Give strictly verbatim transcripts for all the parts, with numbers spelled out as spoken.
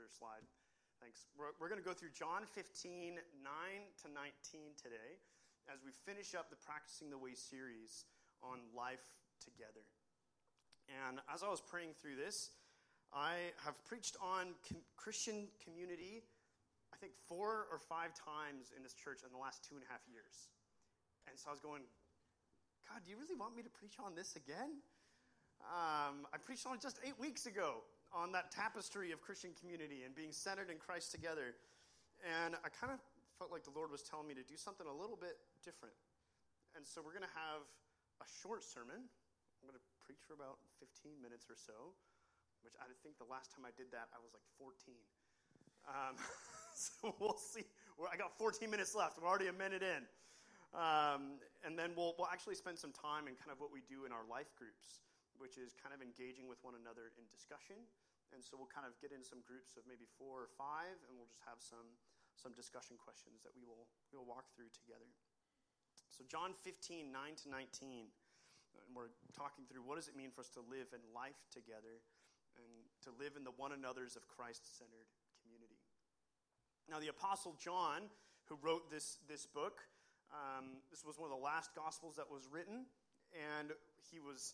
your slide. Thanks. We're, we're going to go through John fifteen, nine to nineteen today as we finish up the Practicing the Way series on life together. And as I was praying through this, I have preached on com- Christian community, I think four or five times in this church in the last two and a half years. And so I was going, God, do you really want me to preach on this again? Um, I preached on it just eight weeks ago on that tapestry of Christian community and being centered in Christ together. And I kind of felt like the Lord was telling me to do something a little bit different. And so we're going to have a short sermon. I'm going to preach for about fifteen minutes or so, which I think the last time I did that, I was like fourteen. Um, so we'll see. We're, I got fourteen minutes left. We're already a minute in. Um, and then we'll, we'll actually spend some time in kind of what we do in our life groups, which is kind of engaging with one another in discussion. And so we'll kind of get in some groups of maybe four or five, and we'll just have some some discussion questions that we will we will walk through together. So John fifteen, nine to nineteen, and we're talking through what does it mean for us to live in life together and to live in the one another's of Christ-centered community. Now the Apostle John, who wrote this, this book, um, this was one of the last Gospels that was written, and he was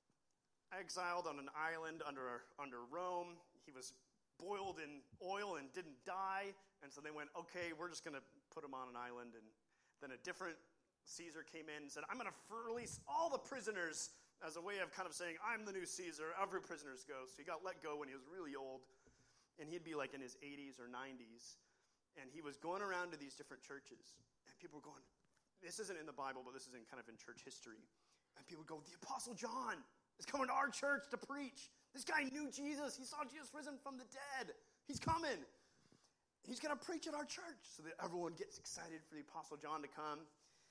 exiled on an island under under Rome. He was boiled in oil and didn't die, and so they went, okay, we're just going to put him on an island. And then a different Caesar came in and said, I'm going to release all the prisoners as a way of kind of saying, I'm the new Caesar, every prisoner's go. So he got let go when he was really old, and he'd be like in his eighties or nineties, and he was going around to these different churches, and people were going, this isn't in the Bible, but this is in kind of in church history, and people would go, the Apostle John is coming to our church to preach. This guy knew Jesus. He saw Jesus risen from the dead. He's coming. He's going to preach at our church. So that everyone gets excited for the Apostle John to come.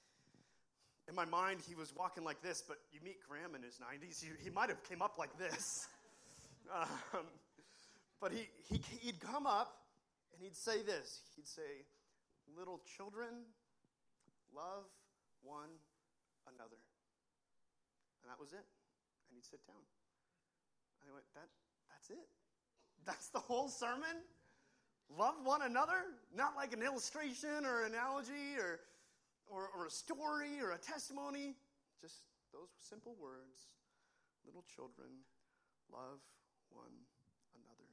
In my mind, he was walking like this, but you meet Graham in his nineties. He, he might have came up like this. Um, but he, he, he'd come up and he'd say this. He'd say, little children, love one another. And that was it. And he'd sit down. I went, that, that's it? That's the whole sermon? Love one another? Not like an illustration or analogy or, or, or a story or a testimony. Just those simple words. Little children, love one another.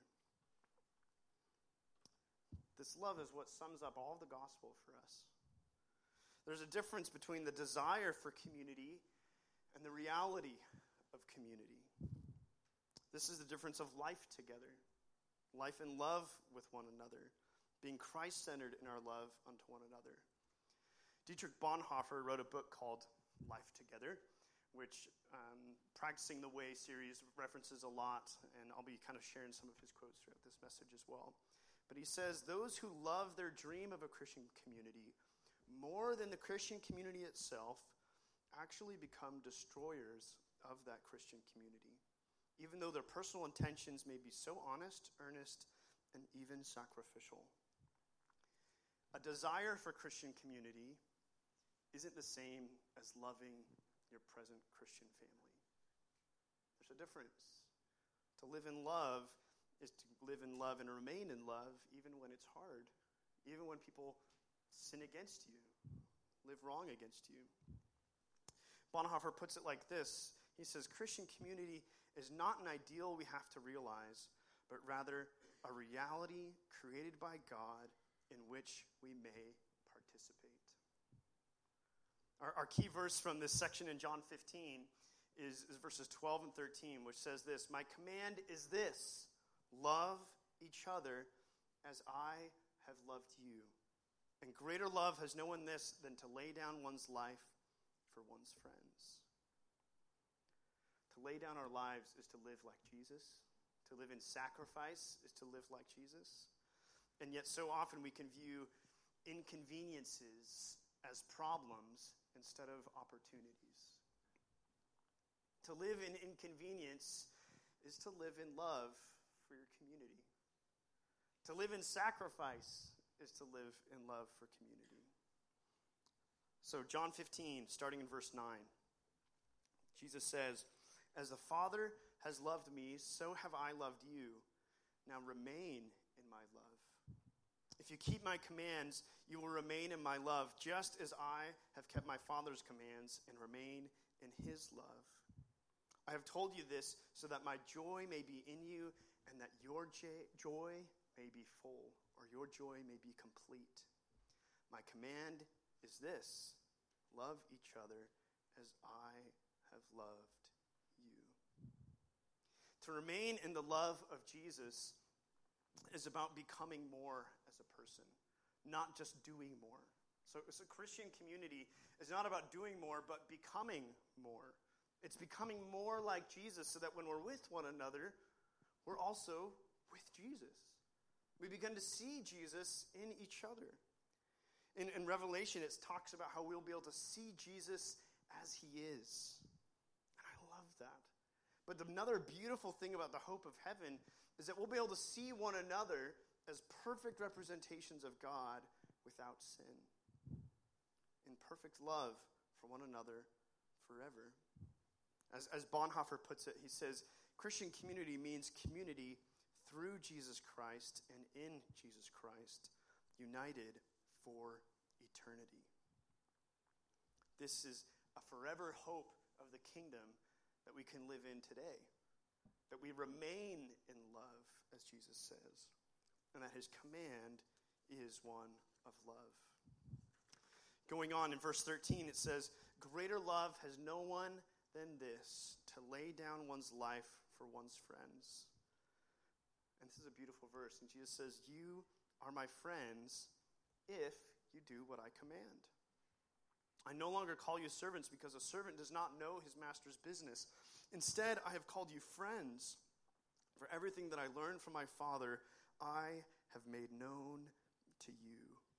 This love is what sums up all of the gospel for us. There's a difference between the desire for community and the reality of community. This is the difference of life together, life in love with one another, being Christ-centered in our love unto one another. Dietrich Bonhoeffer wrote a book called Life Together, which um, Practicing the Way series references a lot, and I'll be kind of sharing some of his quotes throughout this message as well. But he says, those who love their dream of a Christian community more than the Christian community itself actually become destroyers of that Christian community, even though their personal intentions may be so honest, earnest, and even sacrificial. A desire for Christian community isn't the same as loving your present Christian family. There's a difference. To live in love is to live in love and remain in love even when it's hard, even when people sin against you, live wrong against you. Bonhoeffer puts it like this. He says, Christian community is not an ideal we have to realize, but rather a reality created by God in which we may participate. Our, our key verse from this section in John fifteen is, is verses twelve and thirteen, which says this, my command is this, love each other as I have loved you. And greater love has no one this than to lay down one's life for one's friends. To lay down our lives is to live like Jesus. To live in sacrifice is to live like Jesus. And yet so often we can view inconveniences as problems instead of opportunities. To live in inconvenience is to live in love for your community. To live in sacrifice is to live in love for community. So John fifteen, starting in verse nine, Jesus says, as the Father has loved me, so have I loved you. Now remain in my love. If you keep my commands, you will remain in my love, just as I have kept my Father's commands and remain in his love. I have told you this so that my joy may be in you and that your j- joy may be full, or your joy may be complete. My command is this: love each other as I have loved you. To remain in the love of Jesus is about becoming more as a person, not just doing more. So, so Christian community is not about doing more, but becoming more. It's becoming more like Jesus so that when we're with one another, we're also with Jesus. We begin to see Jesus in each other. In, in Revelation, it talks about how we'll be able to see Jesus as he is. And I love that. But another beautiful thing about the hope of heaven is that we'll be able to see one another as perfect representations of God without sin, in perfect love for one another forever. As, as Bonhoeffer puts it, he says, Christian community means community through Jesus Christ and in Jesus Christ, united for eternity. This is a forever hope of the kingdom that we can live in today, that we remain in love, as Jesus says, and that his command is one of love. Going on in verse thirteen, it says, greater love has no one than this, to lay down one's life for one's friends. And this is a beautiful verse. And Jesus says, you are my friends if you do what I command. I no longer call you servants because a servant does not know his master's business. Instead, I have called you friends. For everything that I learned from my Father, I have made known to you.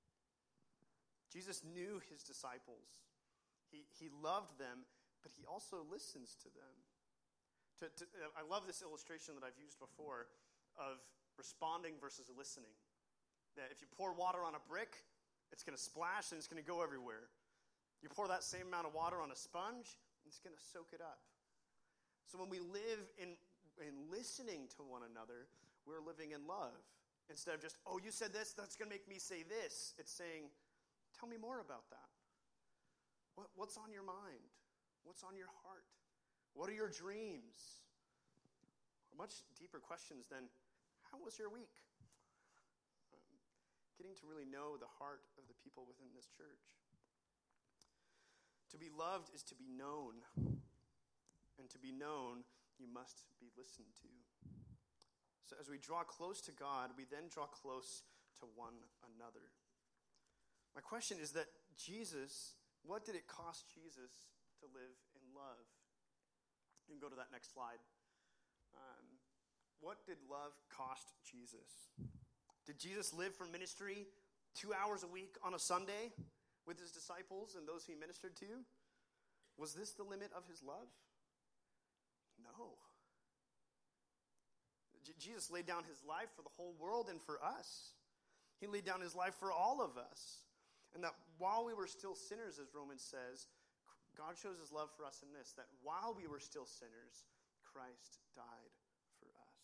Jesus knew his disciples. He, he loved them, but he also listens to them. To, to, I love this illustration that I've used before of responding versus listening. That if you pour water on a brick, it's going to splash and it's going to go everywhere. You pour that same amount of water on a sponge, it's going to soak it up. So when we live in, in listening to one another, we're living in love. Instead of just, oh, you said this, that's going to make me say this. It's saying, tell me more about that. What, what's on your mind? What's on your heart? What are your dreams? Much deeper questions than, how was your week? Um, getting to really know the heart of the people within this church. To be loved is to be known. And to be known, you must be listened to. So as we draw close to God, we then draw close to one another. My question is that Jesus, what did it cost Jesus to live in love? You can go to that next slide. Um, what did love cost Jesus? Did Jesus live for ministry two hours a week on a Sunday with his disciples and those he ministered to? Was this the limit of his love? No. J- Jesus laid down his life for the whole world and for us. He laid down his life for all of us. And that while we were still sinners, as Romans says, God shows his love for us in this, that while we were still sinners, Christ died for us.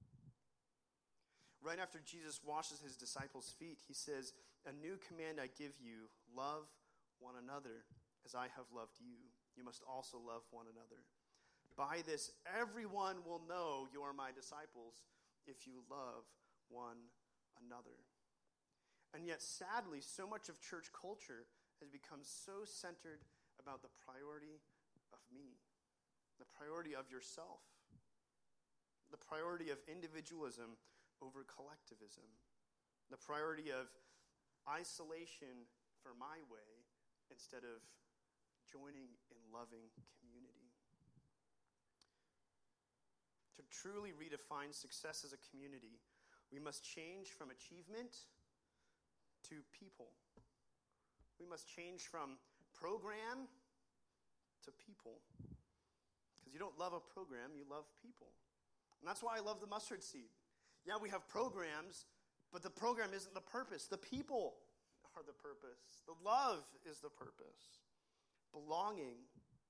Right after Jesus washes his disciples' feet, he says, a new command I give you, love one another as I have loved you. You must also love one another. By this, everyone will know you are my disciples if you love one another. And yet, sadly, so much of church culture has become so centered about the priority of me, the priority of yourself, the priority of individualism over collectivism, the priority of isolation for my way instead of joining in loving community. To truly redefine success as a community, we must change from achievement to people. We must change from program to people. Because you don't love a program, you love people. And that's why I love the mustard seed. Yeah, we have programs, but the program isn't the purpose. The people are the purpose. The love is the purpose. Belonging.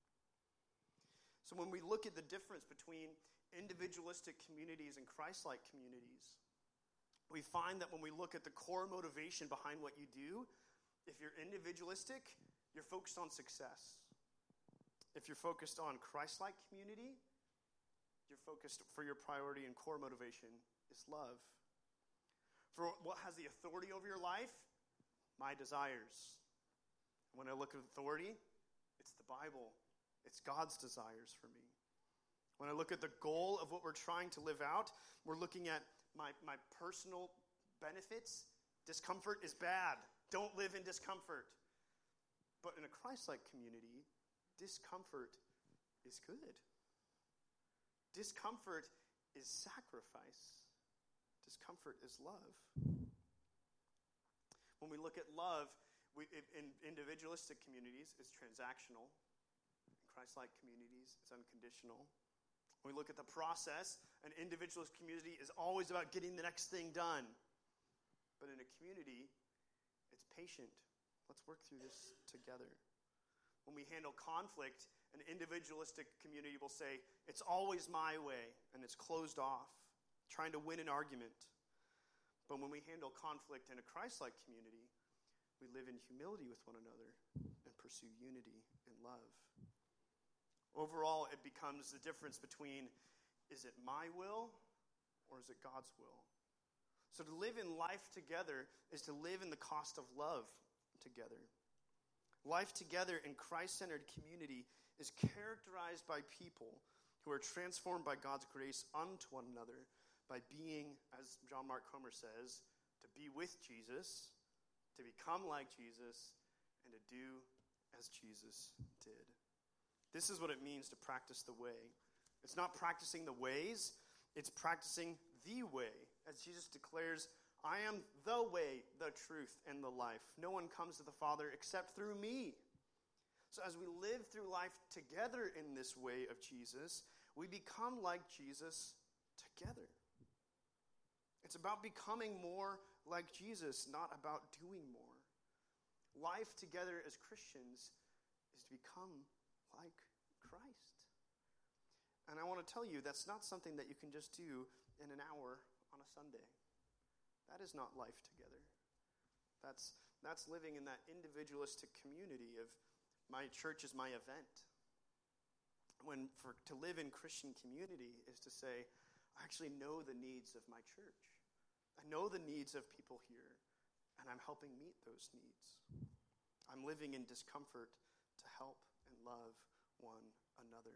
So when we look at the difference between individualistic communities and Christ-like communities, we find that when we look at the core motivation behind what you do, if you're individualistic, you're focused on success. If you're focused on Christ-like community, you're focused for your priority and core motivation is love. For what has the authority over your life? My desires. When I look at authority, it's the Bible. It's God's desires for me. When I look at the goal of what we're trying to live out, we're looking at my, my personal benefits. Discomfort is bad. Don't live in discomfort. But in a Christ-like community, discomfort is good. Discomfort is sacrifice. Discomfort is love. When we look at love, we, in individualistic communities, it's transactional. In Christ-like communities, it's unconditional. When we look at the process, an individualist community is always about getting the next thing done. But in a community, it's patient. Let's work through this together. When we handle conflict, an individualistic community will say, it's always my way, and it's closed off, trying to win an argument. But when we handle conflict in a Christ-like community, we live in humility with one another and pursue unity and love. Overall, it becomes the difference between, is it my will or is it God's will? So to live in life together is to live in the cost of love together. Life together in Christ-centered community is characterized by people who are transformed by God's grace unto one another by being, as John Mark Comer says, to be with Jesus, to become like Jesus, and to do as Jesus did. This is what it means to practice the way. It's not practicing the ways, it's practicing the way. As Jesus declares, I am the way, the truth, and the life. No one comes to the Father except through me. So as we live through life together in this way of Jesus, we become like Jesus together. It's about becoming more like Jesus, not about doing more. Life together as Christians is to become like Christ. And I want to tell you, that's not something that you can just do in an hour on a Sunday. That is not life together. That's, that's living in that individualistic community of my church is my event. When for to live in Christian community is to say, I actually know the needs of my church. I know the needs of people here, and I'm helping meet those needs. I'm living in discomfort to help and love one another.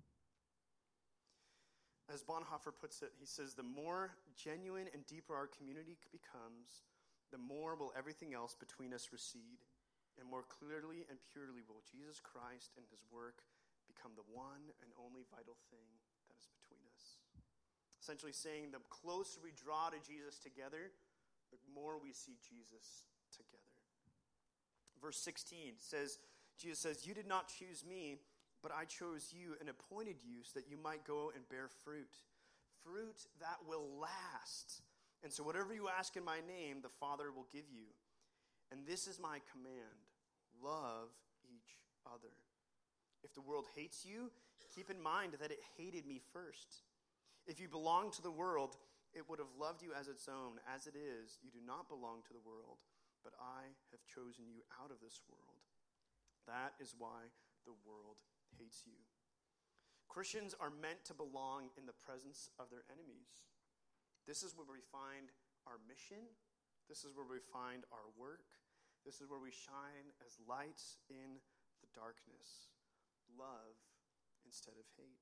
As Bonhoeffer puts it, he says, the more genuine and deeper our community becomes, the more will everything else between us recede, and more clearly and purely will Jesus Christ and his work become the one and only vital thing that is between us. Essentially saying the closer we draw to Jesus together, the more we see Jesus together. Verse sixteen says, Jesus says, you did not choose me, but I chose you and appointed you so that you might go and bear fruit. Fruit that will last. And so whatever you ask in my name, the Father will give you. And this is my command. Love each other. If the world hates you, keep in mind that it hated me first. If you belong to the world, it would have loved you as its own. As it is, you do not belong to the world, but I have chosen you out of this world. That is why the world hates you. Christians are meant to belong in the presence of their enemies. This is where we find our mission. This is where we find our work. This is where we shine as lights in the darkness. Love instead of hate.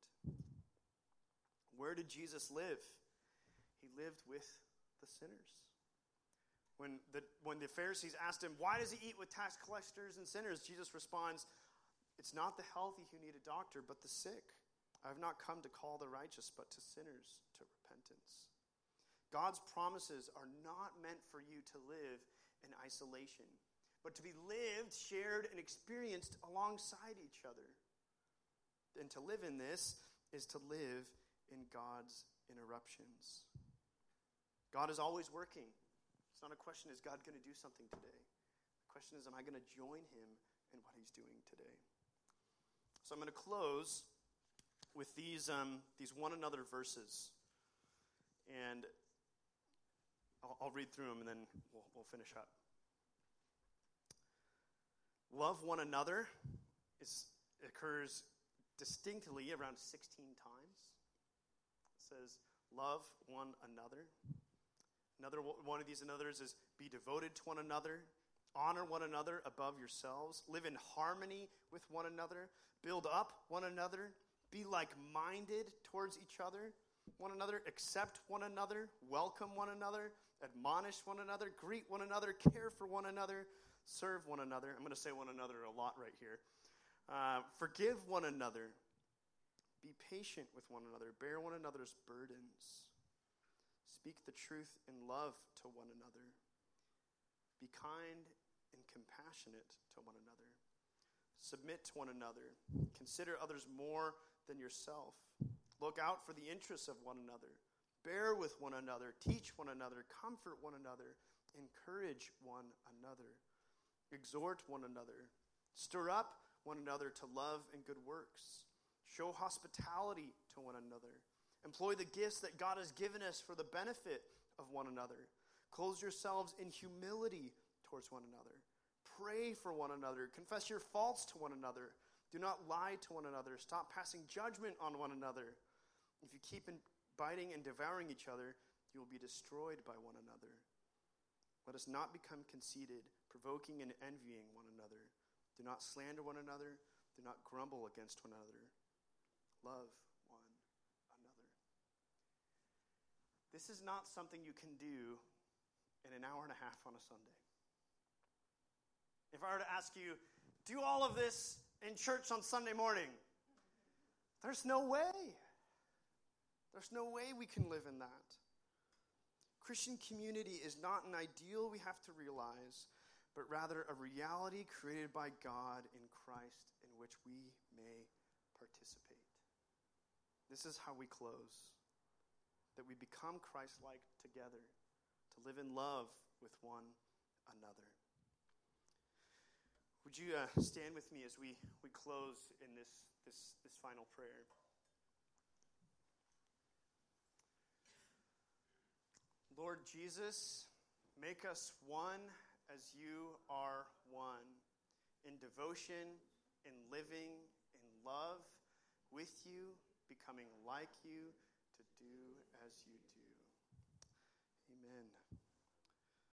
Where did Jesus live? He lived with the sinners. When the, when the Pharisees asked him, why does he eat with tax collectors and sinners? Jesus responds, it's not the healthy who need a doctor, but the sick. I have not come to call the righteous, but to sinners to repentance. God's promises are not meant for you to live in isolation, but to be lived, shared, and experienced alongside each other. And to live in this is to live in God's interruptions. God is always working. It's not a question, is God going to do something today? The question is, am I going to join him in what he's doing today? So I'm going to close with these um, these one another verses. And I'll, I'll read through them and then we'll, we'll finish up. Love one another is occurs distinctly around sixteen times. It says, love one another. Another one of these another's is be devoted to one another. Honor one another above yourselves. Live in harmony with one another. Build up one another. Be like-minded towards each other. One another. Accept one another. Welcome one another. Admonish one another. Greet one another. Care for one another. Serve one another. I'm going to say one another a lot right here. Uh, forgive one another. Be patient with one another. Bear one another's burdens. Speak the truth in love to one another. Be kind and compassionate to one another. Submit to one another. Consider others more than yourself. Look out for the interests of one another. Bear with one another. Teach one another. Comfort one another. Encourage one another. Exhort one another. Stir up one another to love and good works. Show hospitality to one another. Employ the gifts that God has given us for the benefit of one another. Clothe yourselves in humility towards one another. Pray for one another. Confess your faults to one another. Do not lie to one another. Stop passing judgment on one another. If you keep biting and devouring each other, you will be destroyed by one another. Let us not become conceited, provoking and envying one another. Do not slander one another. Do not grumble against one another. Love one another. This is not something you can do in an hour and a half on a Sunday. If I were to ask you, do all of this in church on Sunday morning, there's no way. There's no way we can live in that. Christian community is not an ideal we have to realize, but rather a reality created by God in Christ in which we may participate. This is how we close, that we become Christ-like together, to live in love with one another. Would you uh, stand with me as we, we close in this, this, this final prayer? Lord Jesus, make us one as you are one, in devotion, in living, in love with you, becoming like you, to do as you do. Amen.